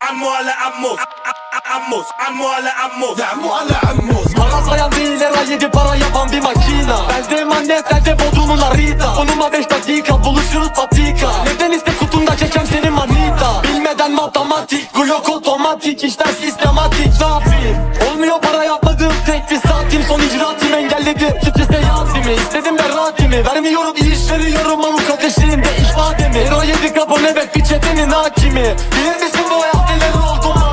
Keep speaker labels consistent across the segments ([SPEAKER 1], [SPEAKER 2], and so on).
[SPEAKER 1] عمو على عموس عمو على عموس
[SPEAKER 2] عمو على عموس.
[SPEAKER 3] Para sayan değil, lira 7 para yapan bir makina. Bende emanet, bende bodrumun Arita. Konuma 5 dakika, buluşuruz patika. Neden iste kutumda çekem seni manita. Bilmeden matematik, Glock otomatik. İşler sistematik, ne yapayım? Olmuyor para yapmadığım tek bir saatim. Son icraatım engelledi, strese yazimi. İstedim beratimi, vermiyorum iş veriyorum. Avukat eşliğinde ifademi. Lira 7 kapon, evet bir çetenin hakimi. Bilir misin bu hayat neler oldu mu?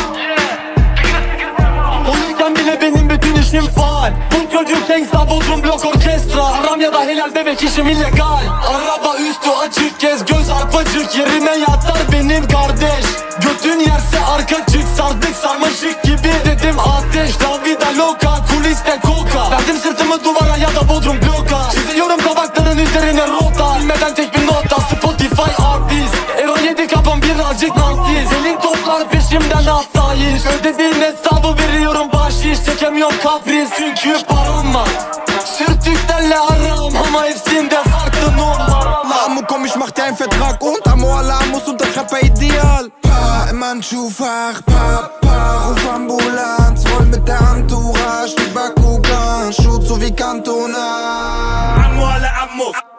[SPEAKER 3] Benim bütün işim faal. Bu çocuk gangsta, Bodrum blok orkestra. Haram ya da helal bebek, işim illegal. Araba üstü açık, gez göz arpacık. Yerime yatar benim kardeş. Götün yerse arka çık, sardık sarmaşık gibi. Dedim ateş, la vida loca, kuliste koka. Verdim sırtımı duvara ya da Bodrum bloka. Çiziyorum tabakların üzerine rota. Bilmeden tek bir nota, Spotify artist. Euro 7 kapan birazcık narsist. Selin toplar peşimden asayiş. Ödediğin hesabı veriyorum bahşiş. Çekemiyorum kapris çünkü param var. Sürtüklerle aram ama hepsinde farklı numara.
[SPEAKER 2] عمو komm ich mach dir einen Vertrag und عمو على عموس unterschreib ideal. Pa, immer Schuhfach, pa, ruf Ambulanz. Roll mit der Entourage, die Bakugan. Shoot so wie Cantona.
[SPEAKER 1] عمو على عموس